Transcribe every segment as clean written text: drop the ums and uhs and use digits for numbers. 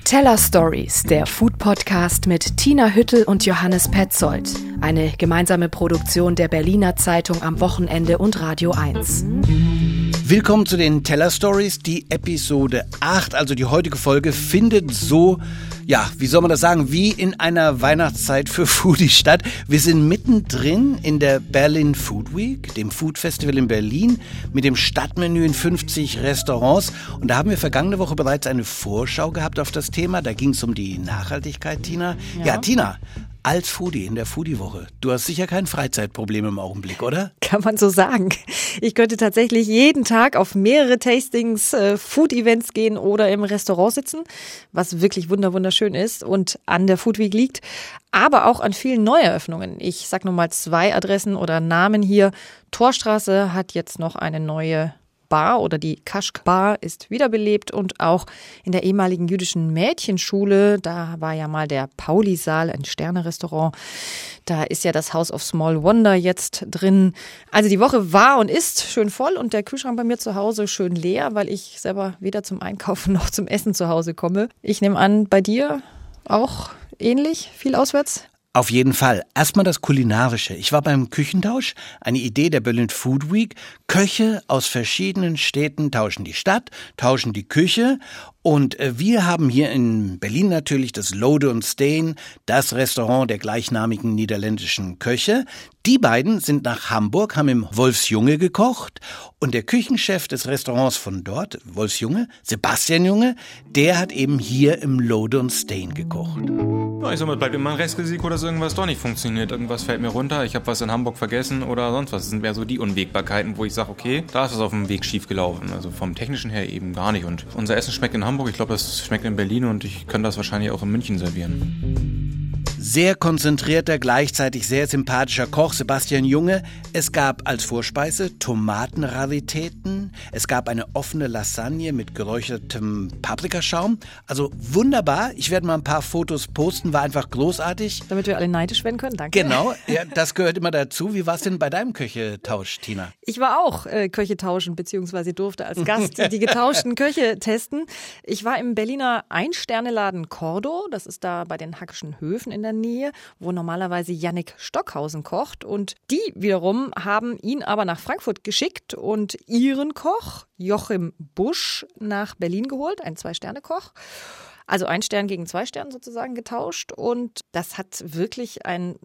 Teller Stories, der Food-Podcast mit Tina Hüttel und Johannes Petzold. Eine gemeinsame Produktion der Berliner Zeitung am Wochenende und Radio 1. Willkommen zu den Teller Stories. Die Episode 8, also die heutige Folge, findet so, wie soll man das sagen, wie in einer Weihnachtszeit für Foodies statt. Wir sind mittendrin in der Berlin Food Week, dem Food Festival in Berlin, mit dem Stadtmenü in 50 Restaurants. Und da haben wir vergangene Woche bereits eine Vorschau gehabt auf das Thema. Da ging es um die Nachhaltigkeit, Tina. Ja, Tina, als Foodie in der Foodie-Woche, du hast sicher kein Freizeitproblem im Augenblick, oder? Kann man so sagen. Ich könnte tatsächlich jeden Tag auf mehrere Tastings, Food-Events gehen oder im Restaurant sitzen, was wirklich wunderschön ist und an der Food Week liegt, aber auch an vielen Neueröffnungen. Ich sag nur mal 2 Adressen oder Namen hier. Torstraße hat jetzt noch eine neue Bar oder die Kaschk Bar ist wiederbelebt und auch in der ehemaligen jüdischen Mädchenschule, da war ja mal der Pauli-Saal, ein Sterne-Restaurant, da ist ja das House of Small Wonder jetzt drin. Also die Woche war und ist schön voll und der Kühlschrank bei mir zu Hause schön leer, weil ich selber weder zum Einkaufen noch zum Essen zu Hause komme. Ich nehme an, bei dir auch ähnlich, viel auswärts? Auf jeden Fall. Erstmal das Kulinarische. Ich war beim Küchentausch, eine Idee der Berlin Food Week. Köche aus verschiedenen Städten tauschen die Stadt, tauschen die Küche. Und wir haben hier in Berlin natürlich das Lode und Steen, das Restaurant der gleichnamigen niederländischen Köche. Die beiden sind nach Hamburg, haben im Wolfsjunge gekocht. Und der Küchenchef des Restaurants von dort, Wolfsjunge, Sebastian Junge, der hat eben hier im Lode und Steen gekocht. Ja, ich sag mal, bleibt immer ein Restrisiko, dass irgendwas doch nicht funktioniert. Irgendwas fällt mir runter, ich habe was in Hamburg vergessen oder sonst was. Das sind mehr so die Unwägbarkeiten, wo ich sage, okay, da ist was auf dem Weg schief gelaufen. Also vom Technischen her eben gar nicht. Und unser Essen schmeckt in Hamburg, ich glaube, das schmeckt in Berlin und ich kann das wahrscheinlich auch in München servieren. Sehr konzentrierter, gleichzeitig sehr sympathischer Koch, Sebastian Junge. Es gab als Vorspeise Tomatenraritäten. Es gab eine offene Lasagne mit geräuchertem Paprikaschaum. Also wunderbar. Ich werde mal ein paar Fotos posten. War einfach großartig. Damit wir alle neidisch werden können, danke. Genau, ja, das gehört immer dazu. Wie war es denn bei deinem Köchetausch, Tina? Ich war auch Köche tauschen, beziehungsweise durfte als Gast die getauschten Köche testen. Ich war im Berliner Ein-Sterne-Laden Cordo. Das ist da bei den Hackischen Höfen in der Nähe, wo normalerweise Jannik Stockhausen kocht. Und die wiederum haben ihn aber nach Frankfurt geschickt und ihren Koch Joachim Busch nach Berlin geholt, ein 2-Sterne-Koch. Also 1 Stern gegen 2 Sterne sozusagen getauscht und das hat wirklich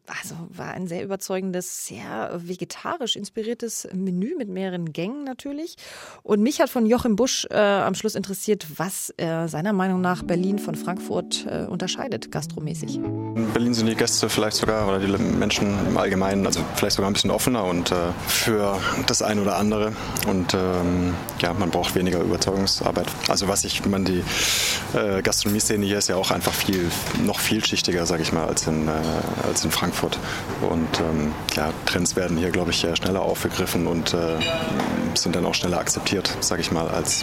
war ein sehr überzeugendes, sehr vegetarisch inspiriertes Menü mit mehreren Gängen natürlich. Und mich hat von Joachim Busch am Schluss interessiert, was seiner Meinung nach Berlin von Frankfurt unterscheidet, gastromäßig. In Berlin sind die Gäste vielleicht sogar, oder die Menschen im Allgemeinen, also vielleicht sogar ein bisschen offener und für das eine oder andere. Und man braucht weniger Überzeugungsarbeit. Also die Gastronomie-Szene hier ist ja auch einfach noch vielschichtiger, sage ich mal, als in Frankfurt. Und Trends werden hier, glaube ich, schneller aufgegriffen und sind dann auch schneller akzeptiert, sage ich mal, als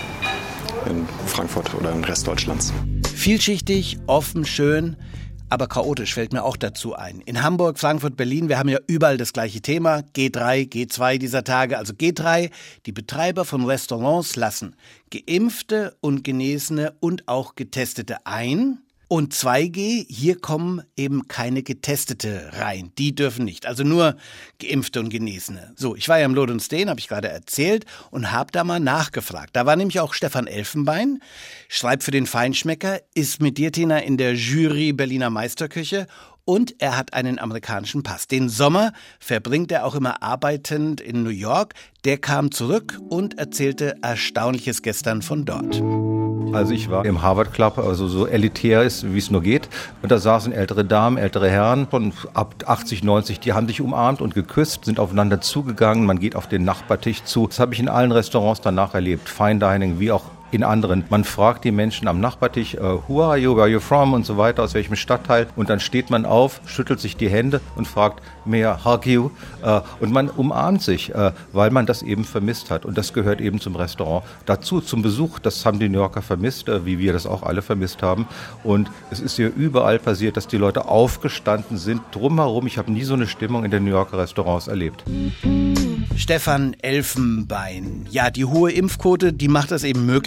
in Frankfurt oder im Rest Deutschlands. Vielschichtig, offen, schön. Aber chaotisch fällt mir auch dazu ein. In Hamburg, Frankfurt, Berlin, wir haben ja überall das gleiche Thema. G3, G2 dieser Tage. Also G3, die Betreiber von Restaurants lassen Geimpfte und Genesene und auch Getestete ein. Und 2G, hier kommen eben keine Getestete rein. Die dürfen nicht. Also nur Geimpfte und Genesene. So, ich war ja im Lode und Steen, habe ich gerade erzählt, und habe da mal nachgefragt. Da war nämlich auch Stefan Elfenbein, schreibt für den Feinschmecker, ist mit dir, Tina, in der Jury Berliner Meisterküche. Und er hat einen amerikanischen Pass. Den Sommer verbringt er auch immer arbeitend in New York. Der kam zurück und erzählte Erstaunliches gestern von dort. Also ich war im Harvard Club, also so elitär ist, wie es nur geht. Und da saßen ältere Damen, ältere Herren von ab 80, 90, die haben sich umarmt und geküsst, sind aufeinander zugegangen. Man geht auf den Nachbartisch zu. Das habe ich in allen Restaurants danach erlebt. Fine Dining, wie auch in anderen. Man fragt die Menschen am Nachbartisch, who are you, where are you from und so weiter, aus welchem Stadtteil. Und dann steht man auf, schüttelt sich die Hände und fragt, may I hug you? Und man umarmt sich, weil man das eben vermisst hat. Und das gehört eben zum Restaurant dazu, zum Besuch. Das haben die New Yorker vermisst, wie wir das auch alle vermisst haben. Und es ist hier überall passiert, dass die Leute aufgestanden sind, drumherum. Ich habe nie so eine Stimmung in den New Yorker Restaurants erlebt. Stefan Elfenbein. Ja, die hohe Impfquote, die macht das eben möglich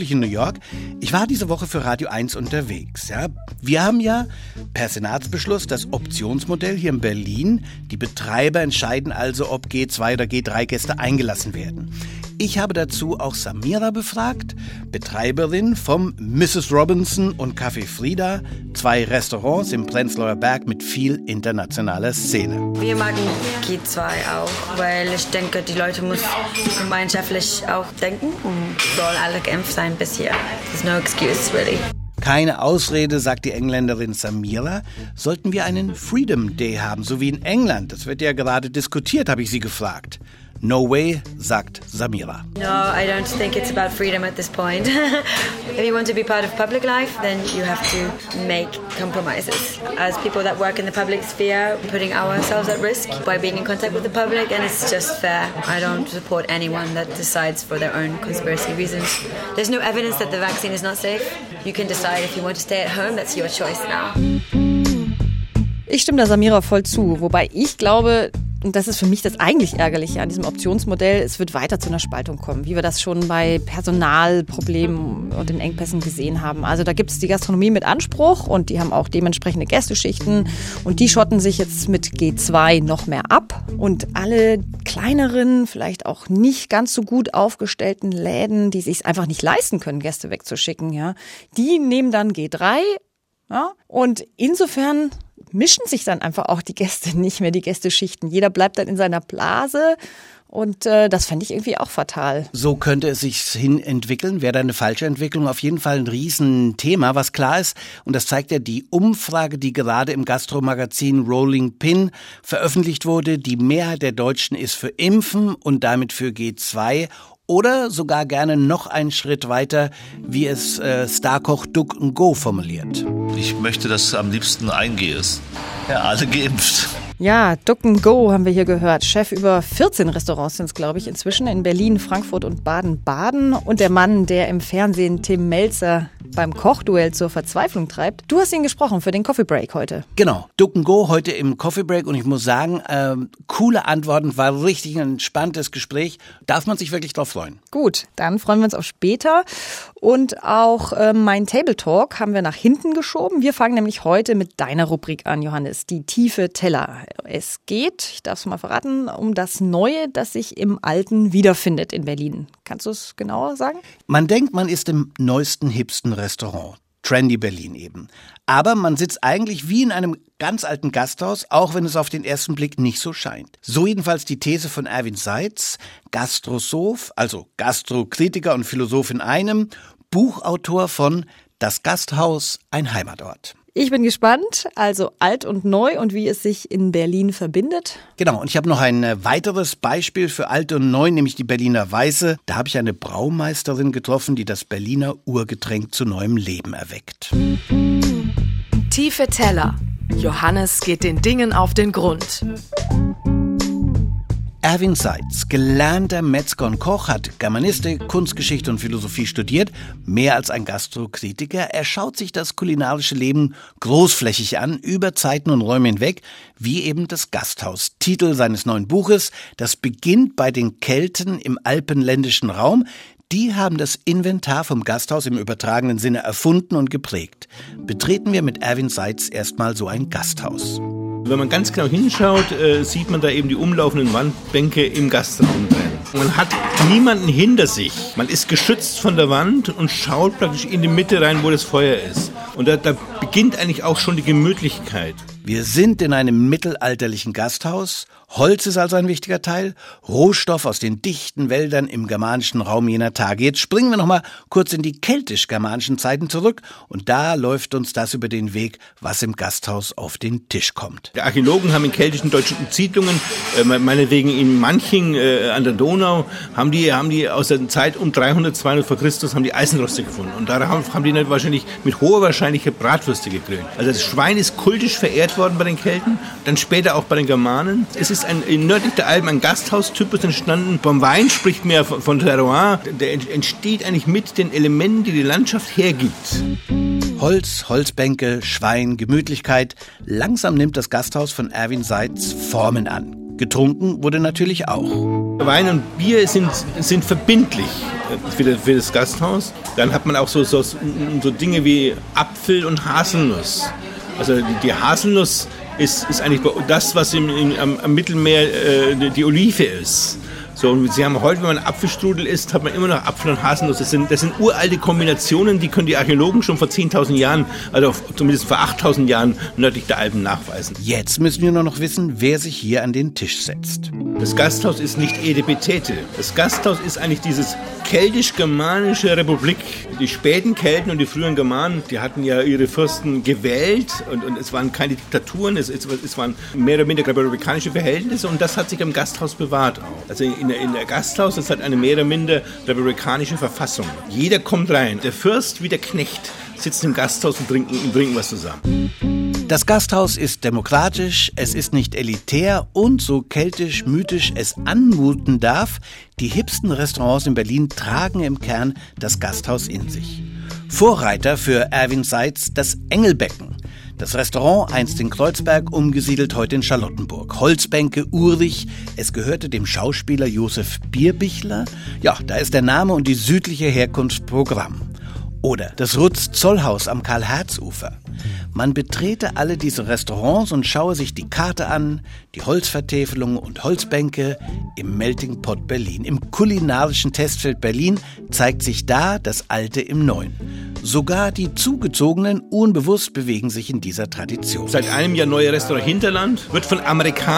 beruflich in New York. Ich war diese Woche für Radio 1 unterwegs. Ja. Wir haben ja per Senatsbeschluss das Optionsmodell hier in Berlin. Die Betreiber entscheiden also, ob G2 oder G3 Gäste eingelassen werden. Ich habe dazu auch Samira befragt, Betreiberin vom Mrs. Robinson und Café Frida, 2 Restaurants im Prenzlauer Berg mit viel internationaler Szene. Wir mögen G2 auch, weil ich denke, die Leute müssen gemeinschaftlich auch denken und sollen alle geimpft sein bis hier. There's no excuse, really. Keine Ausrede, sagt die Engländerin Samira. Sollten wir einen Freedom Day haben, so wie in England? Das wird ja gerade diskutiert, habe ich sie gefragt. No way, sagt Samira. No, I don't think it's about freedom at this point. If you want to be part of public life, then you have to make compromises. As people that work in the public sphere, putting ourselves at risk by being in contact with the public, and it's just fair. I don't support anyone that decides for their own conspiracy reasons. There's no evidence that the vaccine is not safe. You can decide if you want to stay at home, that's your choice now. Ich stimme da Samira voll zu, wobei ich glaube, und das ist für mich das eigentlich Ärgerliche an diesem Optionsmodell, es wird weiter zu einer Spaltung kommen, wie wir das schon bei Personalproblemen und den Engpässen gesehen haben. Also da gibt es die Gastronomie mit Anspruch und die haben auch dementsprechende Gästeschichten und die schotten sich jetzt mit G2 noch mehr ab. Und alle kleineren, vielleicht auch nicht ganz so gut aufgestellten Läden, die sich einfach nicht leisten können, Gäste wegzuschicken, ja, die nehmen dann G3. Ja, und insofern mischen sich dann einfach auch die Gäste nicht mehr, die Gästeschichten. Jeder bleibt dann in seiner Blase und das fände ich irgendwie auch fatal. So könnte es sich hin entwickeln, wäre da eine falsche Entwicklung. Auf jeden Fall ein Riesenthema, was klar ist. Und das zeigt ja die Umfrage, die gerade im Gastromagazin Rolling Pin veröffentlicht wurde. Die Mehrheit der Deutschen ist für Impfen und damit für G2. Oder sogar gerne noch einen Schritt weiter, wie es Starkoch Duck & Go formuliert. Ich möchte, dass am liebsten eingehst. Ja, alle geimpft. Ja, Duck & Go haben wir hier gehört. Chef über 14 Restaurants sind es, glaube ich, inzwischen in Berlin, Frankfurt und Baden-Baden. Und der Mann, der im Fernsehen Tim Melzer beim Kochduell zur Verzweiflung treibt. Du hast ihn gesprochen für den Coffee Break heute. Genau, Duck & Go heute im Coffee Break. Und ich muss sagen, coole Antworten, war richtig ein entspanntes Gespräch. Darf man sich wirklich drauf freuen. Gut, dann freuen wir uns auf später. Und auch mein Table Talk haben wir nach hinten geschoben. Wir fangen nämlich heute mit deiner Rubrik an, Johannes, die tiefe Teller. Es geht, ich darf es mal verraten, um das Neue, das sich im Alten wiederfindet in Berlin. Kannst du es genauer sagen? Man denkt, man ist im neuesten, hipsten Restaurant. Trendy Berlin eben. Aber man sitzt eigentlich wie in einem ganz alten Gasthaus, auch wenn es auf den ersten Blick nicht so scheint. So jedenfalls die These von Erwin Seitz, Gastrosoph, also Gastrokritiker und Philosoph in einem, Buchautor von Das Gasthaus, ein Heimatort. Ich bin gespannt, also alt und neu und wie es sich in Berlin verbindet. Genau, und ich habe noch ein weiteres Beispiel für alt und neu, nämlich die Berliner Weiße. Da habe ich eine Braumeisterin getroffen, die das Berliner Urgetränk zu neuem Leben erweckt. Tiefe Teller. Johannes geht den Dingen auf den Grund. Erwin Seitz, gelernter Metzger und Koch, hat Germanistik, Kunstgeschichte und Philosophie studiert, mehr als ein Gastrokritiker. Er schaut sich das kulinarische Leben großflächig an, über Zeiten und Räume hinweg, wie eben das Gasthaus. Titel seines neuen Buches, das beginnt bei den Kelten im alpenländischen Raum. Die haben das Inventar vom Gasthaus im übertragenen Sinne erfunden und geprägt. Betreten wir mit Erwin Seitz erstmal so ein Gasthaus. Wenn man ganz genau hinschaut, sieht man da eben die umlaufenden Wandbänke im Gastraum drin. Man hat niemanden hinter sich. Man ist geschützt von der Wand und schaut praktisch in die Mitte rein, wo das Feuer ist. Und da beginnt eigentlich auch schon die Gemütlichkeit. Wir sind in einem mittelalterlichen Gasthaus. Holz ist also ein wichtiger Teil, Rohstoff aus den dichten Wäldern im germanischen Raum jener Tage. Jetzt springen wir nochmal kurz in die keltisch-germanischen Zeiten zurück und da läuft uns das über den Weg, was im Gasthaus auf den Tisch kommt. Die Archäologen haben in keltischen deutschen Siedlungen, meinetwegen in Manching an der Donau, haben die aus der Zeit um 300, 200 vor Christus haben die Eisenroste gefunden und darauf haben die nicht wahrscheinlich mit hoher Wahrscheinlichkeit Bratwürste gegrillt. Also das Schwein ist kultisch verehrt worden bei den Kelten, dann später auch bei den Germanen. Es ist nördlich der Alpen ein Gasthaustypus entstanden. Beim Wein spricht man ja von Terroir. Der entsteht eigentlich mit den Elementen, die die Landschaft hergibt. Holz, Holzbänke, Schwein, Gemütlichkeit. Langsam nimmt das Gasthaus von Erwin Seitz Formen an. Getrunken wurde natürlich auch. Wein und Bier sind verbindlich für das Gasthaus. Dann hat man auch so Dinge wie Apfel und Haselnuss. Also die Haselnuss ist eigentlich das, was am Mittelmeer die Olive ist. So, und Sie haben heute, wenn man Apfelstrudel isst, hat man immer noch Apfel und Haselnuss. Das sind uralte Kombinationen, die können die Archäologen schon vor 10.000 Jahren, also zumindest vor 8.000 Jahren nördlich der Alpen nachweisen. Jetzt müssen wir nur noch wissen, wer sich hier an den Tisch setzt. Das Gasthaus ist nicht Edebetete. Das Gasthaus ist eigentlich dieses keltisch-germanische Republik. Die späten Kelten und die frühen Germanen, die hatten ja ihre Fürsten gewählt und es waren keine Diktaturen, es waren mehr oder weniger republikanische Verhältnisse und das hat sich im Gasthaus bewahrt auch. Also in der Gasthaus ist halt eine mehr oder minder republikanische Verfassung. Jeder kommt rein. Der Fürst wie der Knecht sitzen im Gasthaus und trinken was zusammen. Das Gasthaus ist demokratisch, es ist nicht elitär und so keltisch-mythisch es anmuten darf, die hipsten Restaurants in Berlin tragen im Kern das Gasthaus in sich. Vorreiter für Erwin Seitz das Engelbecken. Das Restaurant, einst in Kreuzberg, umgesiedelt, heute in Charlottenburg. Holzbänke, urig. Es gehörte dem Schauspieler Josef Bierbichler. Ja, da ist der Name und die südliche Herkunft Programm. Oder das Rutz-Zollhaus am Karl-Herz-Ufer. Man betrete alle diese Restaurants und schaue sich die Karte an, die Holzvertäfelungen und Holzbänke im Melting Pot Berlin. Im kulinarischen Testfeld Berlin zeigt sich da das Alte im Neuen. Sogar die Zugezogenen unbewusst bewegen sich in dieser Tradition. Seit einem Jahr neue Restaurant Hinterland, wird von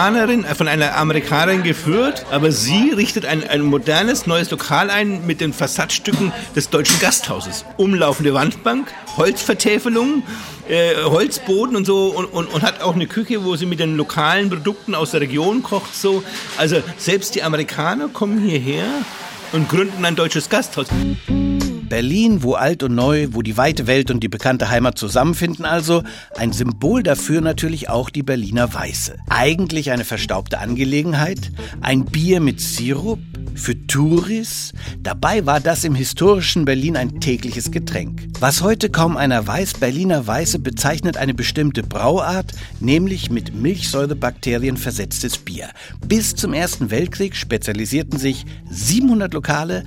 einer Amerikanerin geführt, aber sie richtet ein modernes, neues Lokal ein mit den Fassadstücken des Deutschen Gasthauses. Umlaufende Wandbank, Holzvertäfelungen, Holzboden und so und hat auch eine Küche, wo sie mit den lokalen Produkten aus der Region kocht. So. Also selbst die Amerikaner kommen hierher und gründen ein deutsches Gasthaus. Berlin, wo alt und neu, wo die weite Welt und die bekannte Heimat zusammenfinden also. Ein Symbol dafür natürlich auch die Berliner Weiße. Eigentlich eine verstaubte Angelegenheit. Ein Bier mit Sirup für Touris. Dabei war das im historischen Berlin ein tägliches Getränk. Was heute kaum einer weiß, Berliner Weiße bezeichnet eine bestimmte Brauart, nämlich mit Milchsäurebakterien versetztes Bier. Bis zum Ersten Weltkrieg spezialisierten sich 700 Lokale,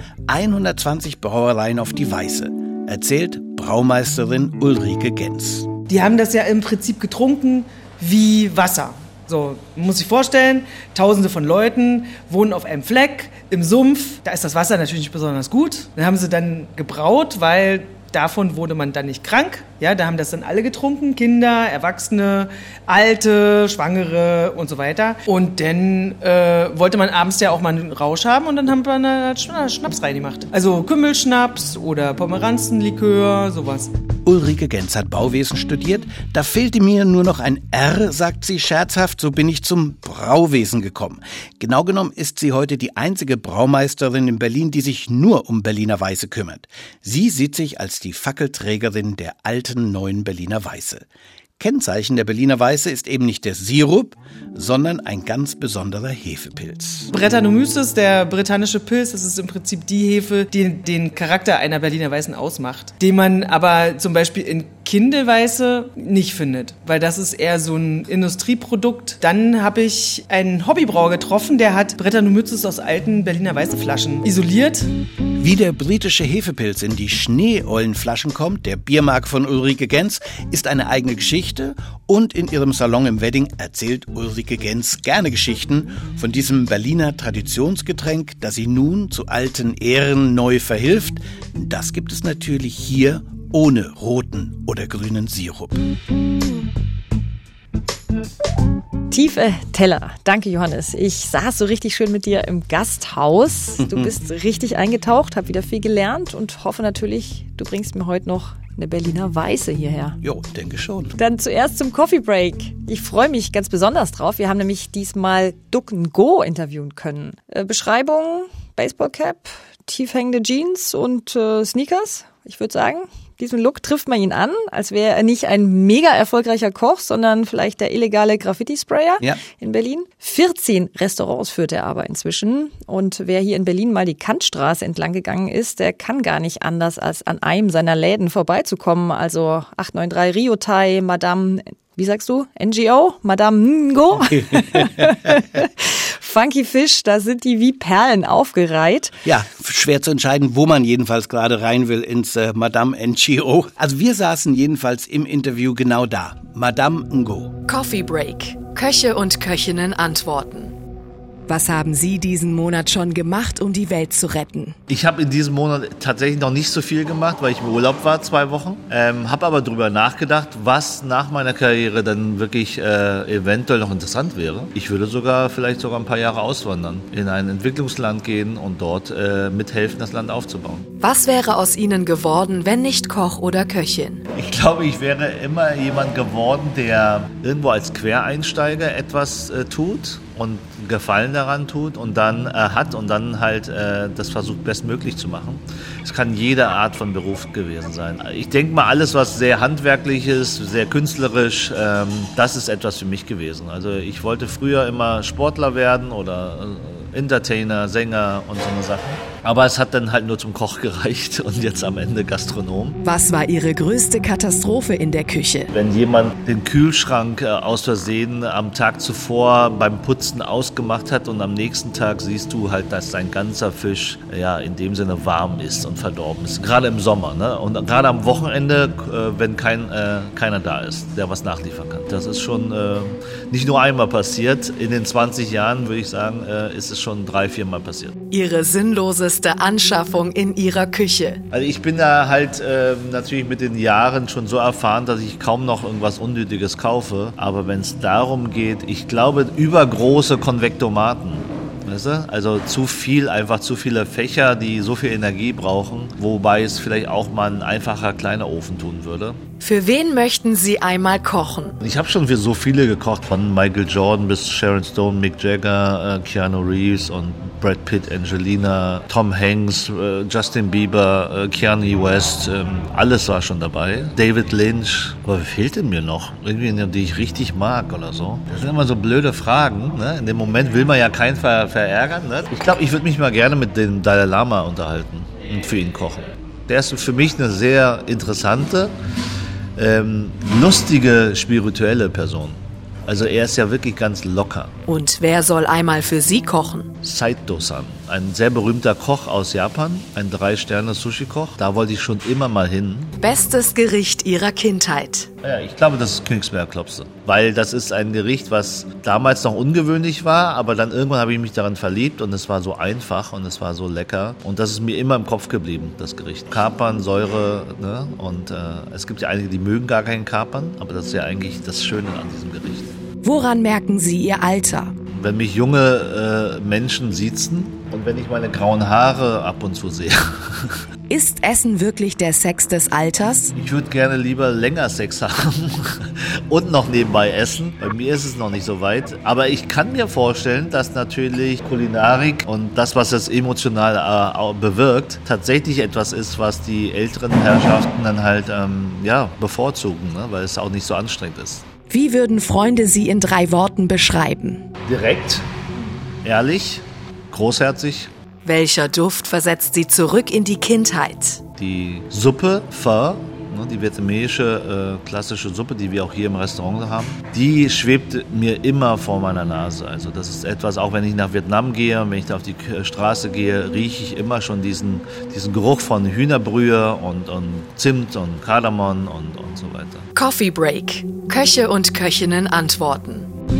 120 Brauereien auf die Weiße, erzählt Braumeisterin Ulrike Genz. Die haben das ja im Prinzip getrunken wie Wasser. So, man muss sich vorstellen, Tausende von Leuten wohnen auf einem Fleck im Sumpf. Da ist das Wasser natürlich nicht besonders gut. Dann haben sie dann gebraut, weil davon wurde man dann nicht krank. Ja, da haben das dann alle getrunken, Kinder, Erwachsene, Alte, Schwangere und so weiter. Und dann wollte man abends ja auch mal einen Rausch haben und dann haben wir eine Schnaps reingemacht. Also Kümmelschnaps oder Pomeranzenlikör, sowas. Ulrike Genz hat Bauwesen studiert. Da fehlte mir nur noch ein R, sagt sie scherzhaft, so bin ich zum Brauwesen gekommen. Genau genommen ist sie heute die einzige Braumeisterin in Berlin, die sich nur um Berliner Weiße kümmert. Sie sieht sich als die Fackelträgerin der alten, neuen Berliner Weiße. Kennzeichen der Berliner Weiße ist eben nicht der Sirup, sondern ein ganz besonderer Hefepilz. Brettanomyces, der britannische Pilz, das ist im Prinzip die Hefe, die den Charakter einer Berliner Weißen ausmacht, den man aber zum Beispiel in Kindelweiße nicht findet, weil das ist eher so ein Industrieprodukt. Dann habe ich einen Hobbybrauer getroffen, der hat Brettanomyces aus alten Berliner Weiße Flaschen isoliert. Wie der britische Hefepilz in die Schneeeulenflaschen kommt, der Biermarke von Ulrike Genz, ist eine eigene Geschichte und in ihrem Salon im Wedding erzählt Ulrike Genz gerne Geschichten von diesem Berliner Traditionsgetränk, das sie nun zu alten Ehren neu verhilft. Das gibt es natürlich hier ohne roten oder grünen Sirup. Tiefe Teller. Danke, Johannes. Ich saß so richtig schön mit dir im Gasthaus. Du bist richtig eingetaucht, habe wieder viel gelernt und hoffe natürlich, du bringst mir heute noch eine Berliner Weiße hierher. Jo, denke schon. Dann zuerst zum Coffee Break. Ich freue mich ganz besonders drauf. Wir haben nämlich diesmal Duck & Go interviewen können. Beschreibung, Baseballcap, tiefhängende Jeans und Sneakers. Ich würde sagen, diesen Look trifft man ihn an, als wäre er nicht ein mega erfolgreicher Koch, sondern vielleicht der illegale Graffiti-Sprayer in Berlin. 14 Restaurants führt er aber inzwischen. Und wer hier in Berlin mal die Kantstraße entlang gegangen ist, der kann gar nicht anders, als an einem seiner Läden vorbeizukommen. Also 893 Rio Thai, Madame wie sagst du, NGO, Madame Ngo. Funky Fish, da sind die wie Perlen aufgereiht. Ja, schwer zu entscheiden, wo man jedenfalls gerade rein will ins Madame NGO. Also wir saßen jedenfalls im Interview genau da. Madame Ngo. Coffee Break. Köche und Köchinnen antworten. Was haben Sie diesen Monat schon gemacht, um die Welt zu retten? Ich habe in diesem Monat tatsächlich noch nicht so viel gemacht, weil ich im Urlaub war, 2 Wochen. Habe aber darüber nachgedacht, was nach meiner Karriere dann wirklich eventuell noch interessant wäre. Ich würde vielleicht sogar ein paar Jahre auswandern, in ein Entwicklungsland gehen und dort mithelfen, das Land aufzubauen. Was wäre aus Ihnen geworden, wenn nicht Koch oder Köchin? Ich glaube, ich wäre immer jemand geworden, der irgendwo als Quereinsteiger etwas tut und Gefallen daran tut und dann hat und dann halt das versucht bestmöglich zu machen. Es kann jede Art von Beruf gewesen sein. Ich denke mal, alles, was sehr handwerklich ist, sehr künstlerisch, das ist etwas für mich gewesen. Also ich wollte früher immer Sportler werden oder Entertainer, Sänger und so eine Sachen. Aber es hat dann halt nur zum Koch gereicht und jetzt am Ende Gastronom. Was war Ihre größte Katastrophe in der Küche? Wenn jemand den Kühlschrank aus Versehen am Tag zuvor beim Putzen ausgemacht hat und am nächsten Tag siehst du halt, dass sein ganzer Fisch in dem Sinne warm ist und verdorben ist. Gerade im Sommer, ne? Und gerade am Wochenende, wenn keiner da ist, der was nachliefern kann. Das ist schon nicht nur einmal passiert. In den 20 Jahren, würde ich sagen, ist es schon 3-4 Mal passiert. Ihre sinnloseste Anschaffung in Ihrer Küche? Also ich bin da halt natürlich mit den Jahren schon so erfahren, dass ich kaum noch irgendwas Unnötiges kaufe. Aber wenn es darum geht, ich glaube, übergroße Konvektomaten. Weißt du? Also zu viele Fächer, die so viel Energie brauchen, wobei es vielleicht auch mal ein einfacher kleiner Ofen tun würde. Für wen möchten Sie einmal kochen? Ich habe schon für so viele gekocht, von Michael Jordan bis Sharon Stone, Mick Jagger, Keanu Reeves und Brad Pitt, Angelina, Tom Hanks, Justin Bieber, Kanye West, alles war schon dabei. David Lynch, aber wer fehlt denn mir noch? Irgendwie, die ich richtig mag oder so. Das sind immer so blöde Fragen. Ne? In dem Moment will man ja keinen verärgern. Ne? Ich glaube, ich würde mich mal gerne mit dem Dalai Lama unterhalten und für ihn kochen. Der ist für mich eine sehr interessante, lustige, spirituelle Person. Also er ist ja wirklich ganz locker. Und wer soll einmal für Sie kochen? Saito-san, ein sehr berühmter Koch aus Japan, ein 3-Sterne-Sushi-Koch. Da wollte ich schon immer mal hin. Bestes Gericht Ihrer Kindheit? Ja, ich glaube, das ist Königsbergklopse. Weil das ist ein Gericht, was damals noch ungewöhnlich war, aber dann irgendwann habe ich mich daran verliebt und es war so einfach und es war so lecker. Und das ist mir immer im Kopf geblieben, das Gericht. Kapern, Säure, ne? Und es gibt ja einige, die mögen gar keinen Kapern, aber das ist ja eigentlich das Schöne an diesem Gericht. Woran merken Sie Ihr Alter? Wenn mich junge Menschen siezen und wenn ich meine grauen Haare ab und zu sehe. Ist Essen wirklich der Sex des Alters? Ich würde gerne lieber länger Sex haben und noch nebenbei essen. Bei mir ist es noch nicht so weit. Aber ich kann mir vorstellen, dass natürlich Kulinarik und das, was es emotional bewirkt, tatsächlich etwas ist, was die älteren Herrschaften dann halt bevorzugen, ne? Weil es auch nicht so anstrengend ist. Wie würden Freunde Sie in 3 Worten beschreiben? Direkt, ehrlich, großherzig. Welcher Duft versetzt Sie zurück in die Kindheit? Die Suppe, Pho, die vietnamesische klassische Suppe, die wir auch hier im Restaurant haben, die schwebt mir immer vor meiner Nase. Also das ist etwas, auch wenn ich nach Vietnam gehe, wenn ich da auf die Straße gehe, rieche ich immer schon diesen Geruch von Hühnerbrühe und Zimt und Kardamom und so weiter. Coffee Break. Köche und Köchinnen antworten.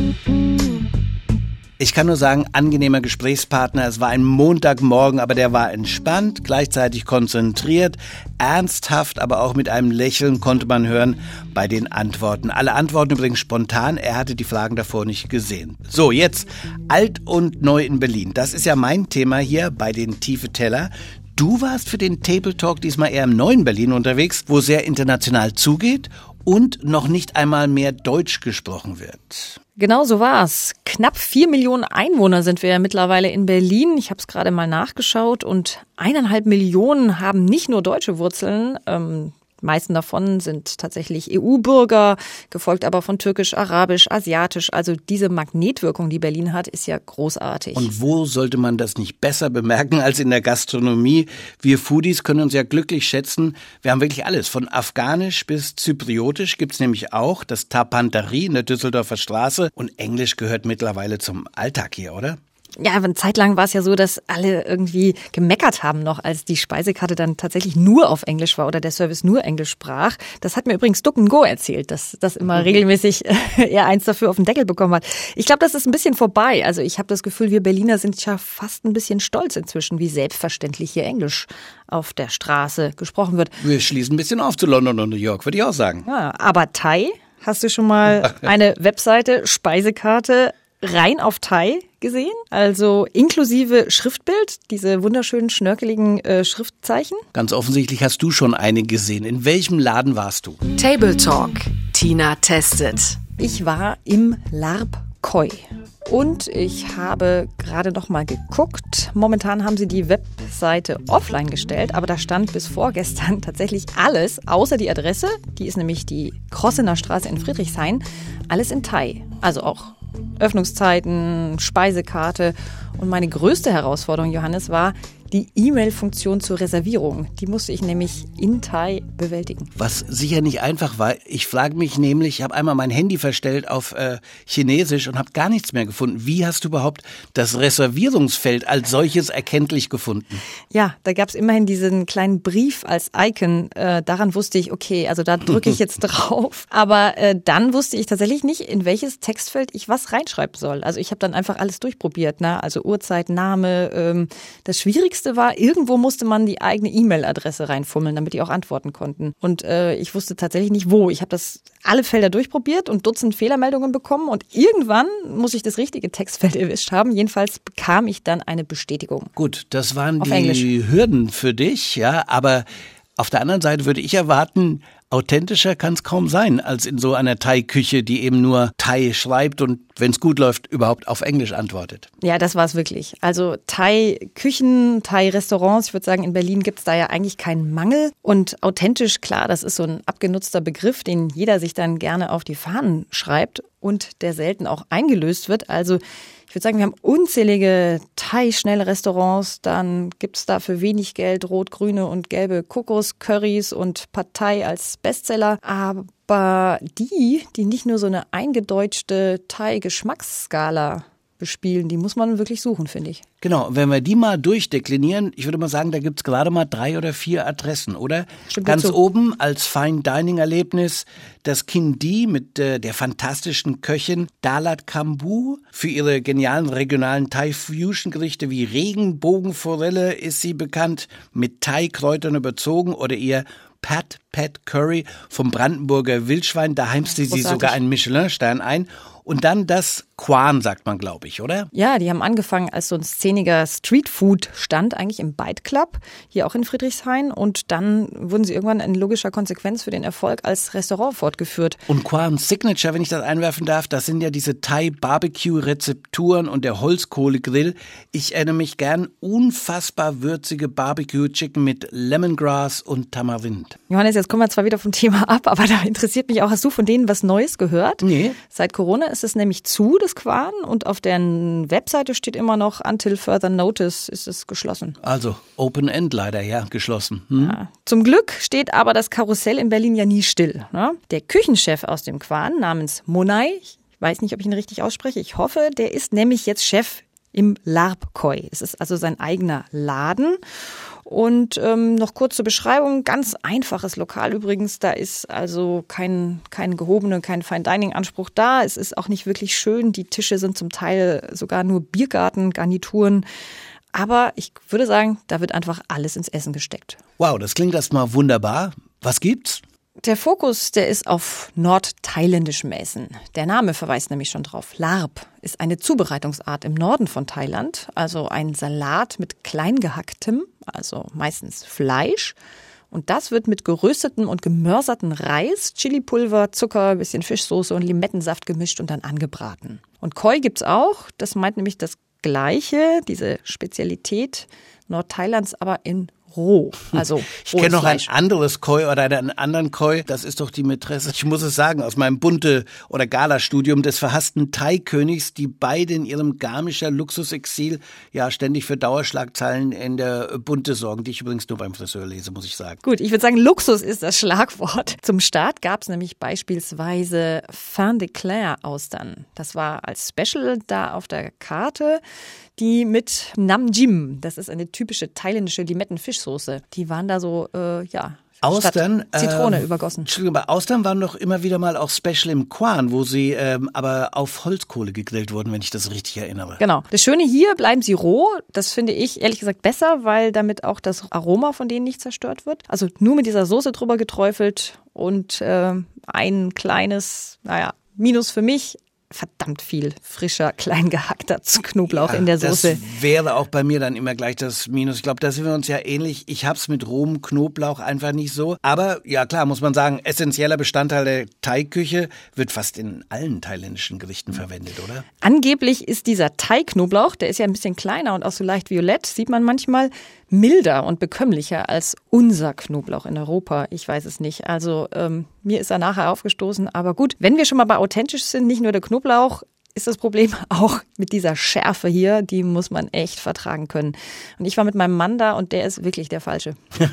Ich kann nur sagen, angenehmer Gesprächspartner. Es war ein Montagmorgen, aber der war entspannt, gleichzeitig konzentriert, ernsthaft, aber auch mit einem Lächeln konnte man hören bei den Antworten. Alle Antworten übrigens spontan, er hatte die Fragen davor nicht gesehen. So, jetzt alt und neu in Berlin. Das ist ja mein Thema hier bei den Tiefe Teller. Du warst für den Table Talk diesmal eher im neuen Berlin unterwegs, wo sehr international zugeht und noch nicht einmal mehr Deutsch gesprochen wird. Genau so war's. Knapp 4 Millionen Einwohner sind wir ja mittlerweile in Berlin. Ich habe es gerade mal nachgeschaut und 1,5 Millionen haben nicht nur deutsche Wurzeln. Die meisten davon sind tatsächlich EU-Bürger, gefolgt aber von Türkisch, Arabisch, Asiatisch. Also diese Magnetwirkung, die Berlin hat, ist ja großartig. Und wo sollte man das nicht besser bemerken als in der Gastronomie? Wir Foodies können uns ja glücklich schätzen. Wir haben wirklich alles. Von Afghanisch bis Zypriotisch gibt's nämlich auch. Das Tapantari in der Düsseldorfer Straße. Und Englisch gehört mittlerweile zum Alltag hier, oder? Ja, eine Zeit lang war es ja so, dass alle irgendwie gemeckert haben noch, als die Speisekarte dann tatsächlich nur auf Englisch war oder der Service nur Englisch sprach. Das hat mir übrigens Duck & Go erzählt, dass das immer regelmäßig er eins dafür auf den Deckel bekommen hat. Ich glaube, das ist ein bisschen vorbei. Also ich habe das Gefühl, wir Berliner sind ja fast ein bisschen stolz inzwischen, wie selbstverständlich hier Englisch auf der Straße gesprochen wird. Wir schließen ein bisschen auf zu London und New York, würde ich auch sagen. Ja, aber Thai, hast du schon mal eine Webseite, Speisekarte, rein auf Thai gesehen, also inklusive Schriftbild, diese wunderschönen schnörkeligen Schriftzeichen. Ganz offensichtlich hast du schon eine gesehen. In welchem Laden warst du? Table Talk. Tina testet. Ich war im Larb Khoi und ich habe gerade noch mal geguckt. Momentan haben sie die Webseite offline gestellt, aber da stand bis vorgestern tatsächlich alles, außer die Adresse, die ist nämlich die Krossener Straße in Friedrichshain, alles in Thai, also auch Öffnungszeiten, Speisekarte. Und meine größte Herausforderung, Johannes, war die E-Mail-Funktion zur Reservierung. Die musste ich nämlich in Thai bewältigen. Was sicher nicht einfach war. Ich frage mich nämlich, ich habe einmal mein Handy verstellt auf Chinesisch und habe gar nichts mehr gefunden. Wie hast du überhaupt das Reservierungsfeld als solches erkenntlich gefunden? Ja, da gab es immerhin diesen kleinen Brief als Icon. Daran wusste ich, okay, also da drücke ich jetzt drauf. Aber dann wusste ich tatsächlich nicht, in welches Textfeld ich was reinschreiben soll. Also ich habe dann einfach alles durchprobiert, ne? Also Uhrzeit, Name. Das Schwierigste war, irgendwo musste man die eigene E-Mail-Adresse reinfummeln, damit die auch antworten konnten. Und ich wusste tatsächlich nicht, wo. Ich habe das alle Felder durchprobiert und Dutzend Fehlermeldungen bekommen und irgendwann muss ich das richtige Textfeld erwischt haben. Jedenfalls bekam ich dann eine Bestätigung. Gut, das waren auf die Englisch. Hürden für dich, ja, aber auf der anderen Seite würde ich erwarten, authentischer kann es kaum sein, als in so einer Thai-Küche, die eben nur Thai schreibt und, wenn es gut läuft, überhaupt auf Englisch antwortet. Ja, das war es wirklich. Also Thai-Küchen, Thai-Restaurants, ich würde sagen, in Berlin gibt es da ja eigentlich keinen Mangel. Und authentisch, klar, das ist so ein abgenutzter Begriff, den jeder sich dann gerne auf die Fahnen schreibt und der selten auch eingelöst wird. Also ich würde sagen, wir haben unzählige Thai-Schnellrestaurants. Dann gibt es da für wenig Geld rot, grüne und gelbe Kokos-Currys und Pad Thai als Bestseller. Aber die nicht nur so eine eingedeutschte Thai-Geschmacksskala bespielen, die muss man wirklich suchen, finde ich. Genau, wenn wir die mal durchdeklinieren, ich würde mal sagen, da gibt's gerade mal 3 oder 4 Adressen, oder? Stimmt. Ganz oben als Fine-Dining-Erlebnis das Kindi mit der fantastischen Köchin Dalat Kambu. Für ihre genialen regionalen Thai-Fusion-Gerichte wie Regenbogenforelle ist sie bekannt, mit Thai-Kräutern überzogen, oder ihr Pad Curry vom Brandenburger Wildschwein. Da heimste sie sogar einen Michelin-Stern ein. Und dann das Quan, sagt man, glaube ich, oder? Ja, die haben angefangen als so ein szeniger Streetfood-Stand, eigentlich im Bite Club, hier auch in Friedrichshain. Und dann wurden sie irgendwann in logischer Konsequenz für den Erfolg als Restaurant fortgeführt. Und Quan's Signature, wenn ich das einwerfen darf, das sind ja diese Thai-Barbecue-Rezepturen und der Holzkohlegrill. Ich erinnere mich gern, unfassbar würzige Barbecue-Chicken mit Lemongrass und Tamarind. Johannes, jetzt kommen wir zwar wieder vom Thema ab, aber da interessiert mich auch, hast du von denen was Neues gehört? Nee. Seit Corona ist es nämlich zu, das Quan, und auf deren Webseite steht immer noch until further notice ist es geschlossen. Also Open End leider, ja, geschlossen. Ja. Zum Glück steht aber das Karussell in Berlin ja nie still. Ne? Der Küchenchef aus dem Quan namens Monai, ich weiß nicht, ob ich ihn richtig ausspreche, ich hoffe, der ist nämlich jetzt Chef im Larb Khoi. Es ist also sein eigener Laden. Und noch kurz zur Beschreibung, ganz einfaches Lokal übrigens, da ist also kein gehobene, kein Fine-Dining-Anspruch da. Es ist auch nicht wirklich schön, die Tische sind zum Teil sogar nur Biergarten-Garnituren. Aber ich würde sagen, da wird einfach alles ins Essen gesteckt. Wow, das klingt erstmal wunderbar. Was gibt's? Der Fokus, der ist auf nordthailändischem Essen. Der Name verweist nämlich schon drauf. Larb ist eine Zubereitungsart im Norden von Thailand, also ein Salat mit kleingehacktem, also meistens Fleisch. Und das wird mit geröstetem und gemörserten Reis, Chilipulver, Zucker, ein bisschen Fischsoße und Limettensaft gemischt und dann angebraten. Und Khoi gibt's auch, das meint nämlich das Gleiche, diese Spezialität Nordthailands, aber in roh. Also ich kenne noch ein anderes Koi oder einen anderen Koi. Das ist doch die Mätresse, ich muss es sagen, aus meinem Bunte- oder Gala-Studium des verhassten Thai-Königs, die beide in ihrem Garmischer Luxusexil ja ständig für Dauerschlagzeilen in der Bunte sorgen, die ich übrigens nur beim Friseur lese, muss ich sagen. Gut, ich würde sagen, Luxus ist das Schlagwort. Zum Start gab es nämlich beispielsweise Fin de Clair Austern. Das war als Special da auf der Karte. Die mit Nam Jim, das ist eine typische thailändische Limettenfischsoße. Die waren da so, Austern, Zitrone übergossen. Entschuldigung, aber Austern waren doch immer wieder mal auch Special im Quan, wo sie aber auf Holzkohle gegrillt wurden, wenn ich das richtig erinnere. Genau. Das Schöne hier, bleiben sie roh. Das finde ich ehrlich gesagt besser, weil damit auch das Aroma von denen nicht zerstört wird. Also nur mit dieser Soße drüber geträufelt und ein kleines, Minus für mich. Verdammt viel frischer, klein gehackter Knoblauch in der Soße. Das wäre auch bei mir dann immer gleich das Minus. Ich glaube, da sind wir uns ja ähnlich. Ich hab's mit rohem Knoblauch einfach nicht so. Aber ja klar, muss man sagen, essentieller Bestandteil der Thai-Küche wird fast in allen thailändischen Gerichten verwendet, oder? Angeblich ist dieser Thai-Knoblauch, der ist ja ein bisschen kleiner und auch so leicht violett, sieht man manchmal, milder und bekömmlicher als unser Knoblauch in Europa. Ich weiß es nicht. Also mir ist er nachher aufgestoßen. Aber gut, wenn wir schon mal bei authentisch sind, nicht nur der Knoblauch, ist das Problem auch mit dieser Schärfe hier, die muss man echt vertragen können. Und ich war mit meinem Mann da und der ist wirklich der Falsche.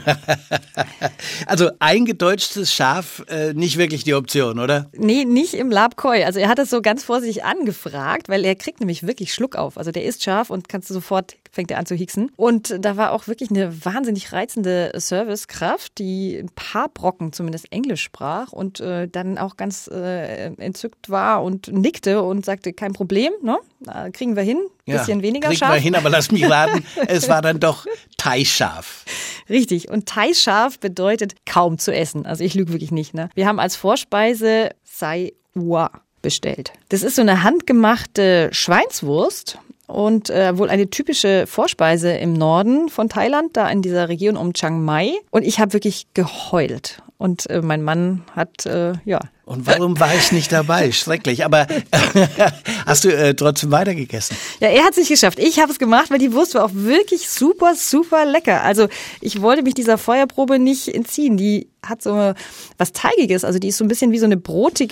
Also eingedeutschtes Schaf, nicht wirklich die Option, oder? Nee, nicht im Lap Koi. Also er hat es so ganz vorsichtig angefragt, weil er kriegt nämlich wirklich Schluck auf. Also der ist scharf und fängt er an zu hieksen. Und da war auch wirklich eine wahnsinnig reizende Servicekraft, die ein paar Brocken zumindest Englisch sprach und dann auch ganz entzückt war und nickte und sagte, kein Problem, ne? Kriegen wir hin, bisschen weniger scharf. Kriegen wir hin, aber lass mich raten, es war dann doch Thai-scharf. Richtig, und Thai-scharf bedeutet kaum zu essen. Also ich lüge wirklich nicht, ne? Wir haben als Vorspeise Sai Ua bestellt. Das ist so eine handgemachte Schweinswurst und wohl eine typische Vorspeise im Norden von Thailand, da in dieser Region um Chiang Mai. Und ich habe wirklich geheult. Und mein Mann hat, Und warum war ich nicht dabei? Schrecklich. Aber hast du trotzdem weitergegessen? Ja, er hat es nicht geschafft. Ich habe es gemacht, weil die Wurst war auch wirklich super, super lecker. Also ich wollte mich dieser Feuerprobe nicht entziehen. Die hat so was Teigiges. Also die ist so ein bisschen wie so eine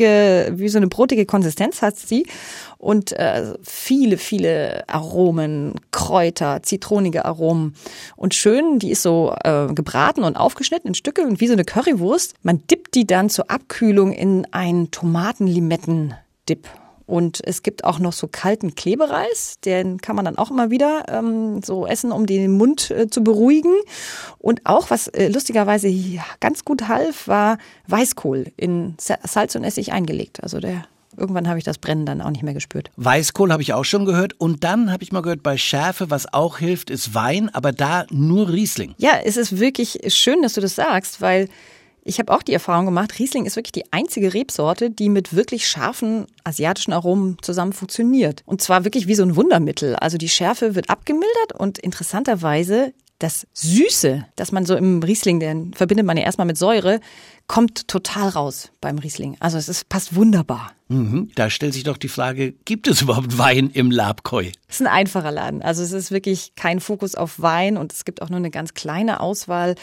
brotige Konsistenz hat sie. Und viele, viele Aromen, Kräuter, zitronige Aromen. Und schön, die ist so gebraten und aufgeschnitten in Stücke und wie so eine Currywurst. Man dippt die dann zur Abkühlung in einen Tomaten-Limetten-Dip. Und es gibt auch noch so kalten Klebereis, den kann man dann auch immer wieder so essen, um den Mund zu beruhigen. Und auch, was lustigerweise ganz gut half, war Weißkohl in Salz und Essig eingelegt. Also irgendwann habe ich das Brennen dann auch nicht mehr gespürt. Weißkohl habe ich auch schon gehört. Und dann habe ich mal gehört, bei Schärfe, was auch hilft, ist Wein, aber da nur Riesling. Ja, es ist wirklich schön, dass du das sagst, weil ich habe auch die Erfahrung gemacht, Riesling ist wirklich die einzige Rebsorte, die mit wirklich scharfen asiatischen Aromen zusammen funktioniert. Und zwar wirklich wie so ein Wundermittel. Also die Schärfe wird abgemildert und interessanterweise das Süße, das man so im Riesling, den verbindet man ja erstmal mit Säure, kommt total raus beim Riesling. Also passt wunderbar. Da stellt sich doch die Frage, gibt es überhaupt Wein im Lap Koi? Es ist ein einfacher Laden. Also es ist wirklich kein Fokus auf Wein und es gibt auch nur eine ganz kleine Auswahl.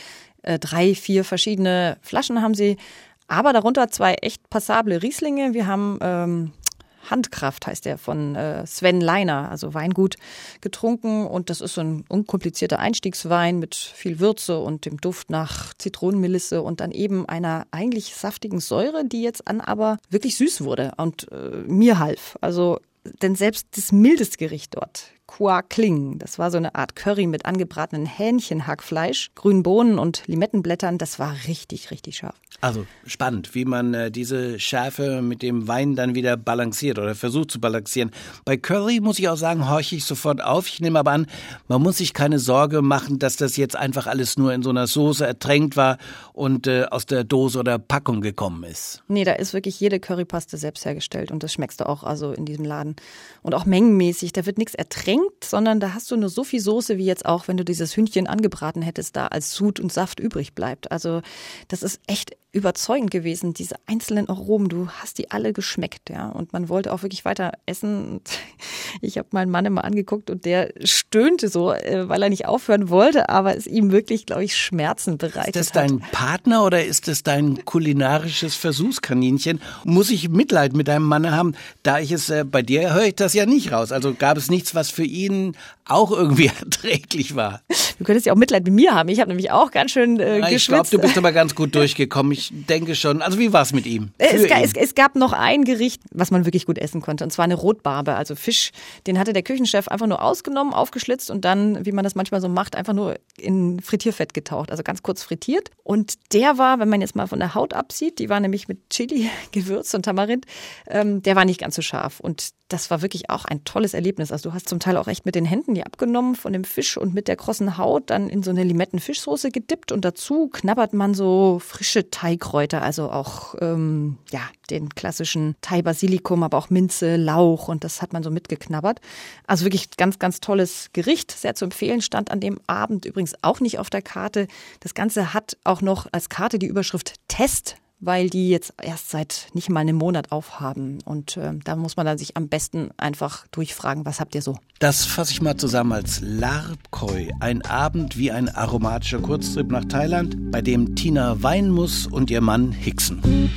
3, 4 verschiedene Flaschen haben sie, aber darunter 2 echt passable Rieslinge. Wir haben Handkraft, heißt der, von Sven Leiner, also Weingut, getrunken. Und das ist so ein unkomplizierter Einstiegswein mit viel Würze und dem Duft nach Zitronenmelisse und dann eben einer eigentlich saftigen Säure, die jetzt aber wirklich süß wurde und mir half. Also, denn selbst das mildeste Gericht dort, Kua Kling, das war so eine Art Curry mit angebratenen Hähnchenhackfleisch, grünen Bohnen und Limettenblättern, das war richtig, richtig scharf. Also spannend, wie man diese Schärfe mit dem Wein dann wieder balanciert oder versucht zu balancieren. Bei Curry muss ich auch sagen, horche ich sofort auf. Ich nehme aber an, man muss sich keine Sorge machen, dass das jetzt einfach alles nur in so einer Soße ertränkt war und aus der Dose oder Packung gekommen ist. Nee, da ist wirklich jede Currypaste selbst hergestellt und das schmeckst du auch also in diesem Laden. Und auch mengenmäßig, da wird nichts ertränkt, sondern da hast du nur so viel Soße, wie jetzt auch, wenn du dieses Hühnchen angebraten hättest, da als Sud und Saft übrig bleibt. Also das ist echt überzeugend gewesen, diese einzelnen Aromen, du hast die alle geschmeckt, ja, und man wollte auch wirklich weiter essen. Ich habe meinen Mann immer angeguckt und der stöhnte so, weil er nicht aufhören wollte, aber es ihm wirklich, glaube ich, Schmerzen bereitet hat. Ist das dein Partner oder ist das dein kulinarisches Versuchskaninchen? Muss ich Mitleid mit deinem Mann haben? Da ich es, bei dir höre ich das ja nicht raus. Also gab es nichts, was für ihn auch irgendwie erträglich war? Du könntest ja auch Mitleid mit mir haben. Ich habe nämlich auch ganz schön geschwitzt. Ich glaube, du bist aber ganz gut durchgekommen. Ich denke schon. Also wie war es mit ihm? Es gab noch ein Gericht, was man wirklich gut essen konnte. Und zwar eine Rotbarbe, also Fisch. Den hatte der Küchenchef einfach nur ausgenommen, aufgeschlitzt und dann, wie man das manchmal so macht, einfach nur in Frittierfett getaucht. Also ganz kurz frittiert. Und der war, wenn man jetzt mal von der Haut absieht, die war nämlich mit Chili gewürzt und Tamarind, der war nicht ganz so scharf. Und das war wirklich auch ein tolles Erlebnis. Also du hast zum Teil auch echt mit den Händen die abgenommen von dem Fisch und mit der krossen Haut dann in so eine Limettenfischsoße gedippt und dazu knabbert man so frische Thaikräuter, also auch den klassischen Thai-Basilikum, aber auch Minze, Lauch und das hat man so mitgeknabbert. Also wirklich ganz, ganz tolles Gericht, sehr zu empfehlen, stand an dem Abend übrigens auch nicht auf der Karte. Das Ganze hat auch noch als Karte die Überschrift Test, weil die jetzt erst seit nicht mal einem Monat aufhaben. Und da muss man dann sich am besten einfach durchfragen, was habt ihr so? Das fasse ich mal zusammen als Larp Khoi. Ein Abend wie ein aromatischer Kurztrip nach Thailand, bei dem Tina weinen muss und ihr Mann hicksen.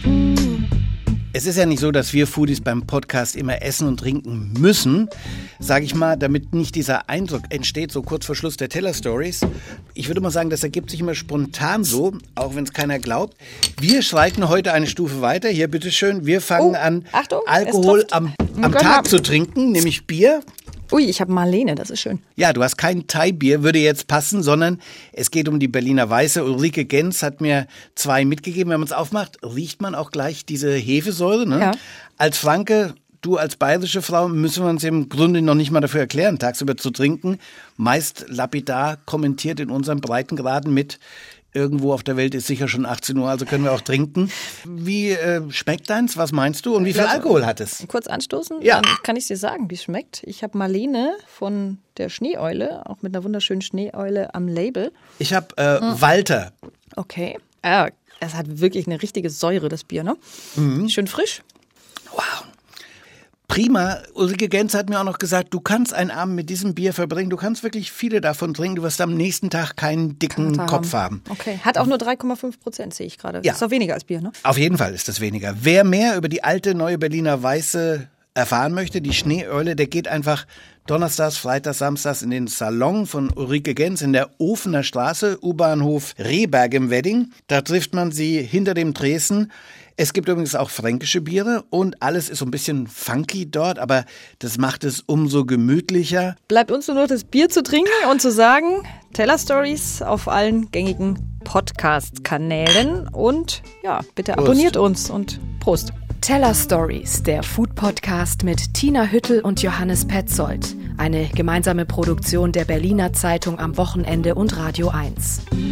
Es ist ja nicht so, dass wir Foodies beim Podcast immer essen und trinken müssen, sage ich mal, damit nicht dieser Eindruck entsteht, so kurz vor Schluss der Teller-Stories. Ich würde mal sagen, das ergibt sich immer spontan so, auch wenn es keiner glaubt. Wir schreiten heute eine Stufe weiter. Hier, bitteschön, wir fangen an, Achtung, Alkohol am Tag zu trinken, nämlich Bier. Ui, ich habe Marlene, das ist schön. Ja, du hast kein Thai-Bier, würde jetzt passen, sondern es geht um die Berliner Weiße. Ulrike Genz hat mir 2 mitgegeben. Wenn man es aufmacht, riecht man auch gleich diese Hefesäure. Ne? Ja. Als Franke, du als bayerische Frau, müssen wir uns im Grunde noch nicht mal dafür erklären, tagsüber zu trinken. Meist lapidar kommentiert in unseren Breitengraden mit: Irgendwo auf der Welt ist sicher schon 18 Uhr, also können wir auch trinken. Wie schmeckt deins? Was meinst du? Und wie viel Alkohol hat es? Kurz anstoßen? Ja. Dann kann ich dir sagen, wie es schmeckt. Ich habe Marlene von der Schneeeule, auch mit einer wunderschönen Schneeeule am Label. Ich habe Walter. Okay. Es hat wirklich eine richtige Säure, das Bier, ne? Schön frisch. Wow. Prima. Ulrike Genz hat mir auch noch gesagt, du kannst einen Abend mit diesem Bier verbringen. Du kannst wirklich viele davon trinken. Du wirst am nächsten Tag keinen dicken Kopf haben. Okay. Hat auch nur 3,5%, sehe ich gerade. Ja. Ist doch weniger als Bier, ne? Auf jeden Fall ist das weniger. Wer mehr über die alte, neue Berliner Weiße erfahren möchte, die Schneeeule, der geht einfach donnerstags, freitags, samstags in den Salon von Ulrike Genz in der Ofener Straße, U-Bahnhof Rehberg im Wedding. Da trifft man sie hinter dem Tresen. Es gibt übrigens auch fränkische Biere und alles ist so ein bisschen funky dort, aber das macht es umso gemütlicher. Bleibt uns nur noch das Bier zu trinken und zu sagen, Teller Stories auf allen gängigen Podcast-Kanälen und ja, bitte abonniert uns und Prost. Teller Stories, der Food-Podcast mit Tina Hüttel und Johannes Petzold. Eine gemeinsame Produktion der Berliner Zeitung am Wochenende und Radio 1.